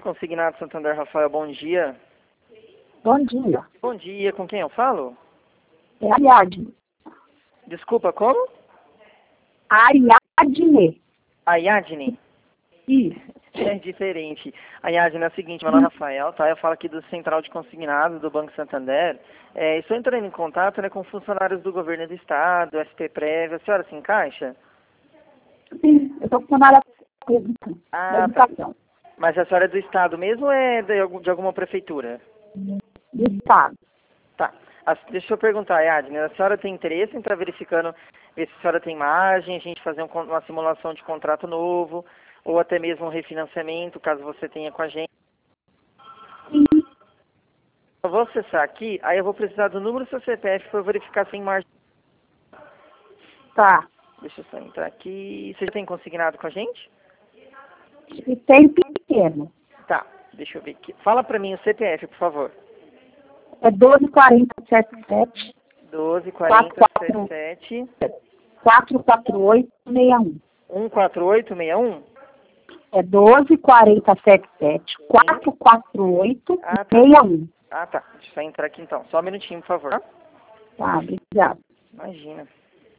Consignado Santander, Rafael, bom dia. Bom dia. Bom dia, com quem eu falo? É Ariadne. Desculpa, como? Ariadne. Ariadne? Isso. É diferente. Ariadne, é o seguinte, meu nome é Rafael, tá? Eu falo aqui do Central de Consignados do Banco Santander. Estou entrando em contato, né, com funcionários do governo do estado, SP Prévia. A senhora se encaixa? Sim, eu estou funcionária pública da educação. Mas a senhora é do estado mesmo ou é de alguma prefeitura? Do estado. Tá. Deixa eu perguntar, Ariadne, a senhora tem interesse em estar verificando, ver se a senhora tem margem, a gente fazer uma simulação de contrato novo, ou até mesmo um refinanciamento, caso você tenha com a gente? Sim. Eu vou acessar aqui, aí eu vou precisar do número do seu CPF para verificar sem margem. Tá. Deixa eu só entrar aqui. Você já tem consignado com a gente? E tem pequeno. Tá, deixa eu ver aqui. Fala para mim o CPF, por favor. É 124077 124077 44861. 14861? É 124077 44861. Ah, tá. Deixa eu só entrar aqui então. Só um minutinho, por favor. Tá, obrigada. Imagina.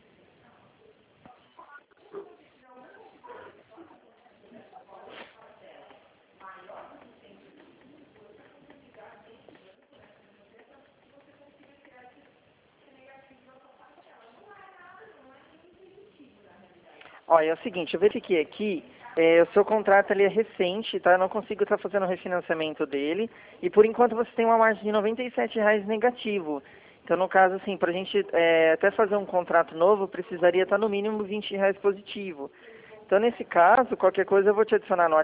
Olha, é o seguinte, eu verifiquei aqui, o seu contrato ele é recente, tá? Eu não consigo estar fazendo o refinanciamento dele, e por enquanto você tem uma margem de R$ 97 negativo. Então, no caso, assim, para a gente até fazer um contrato novo, precisaria estar no mínimo R$ 20 positivo. Então, nesse caso, qualquer coisa eu vou te adicionar no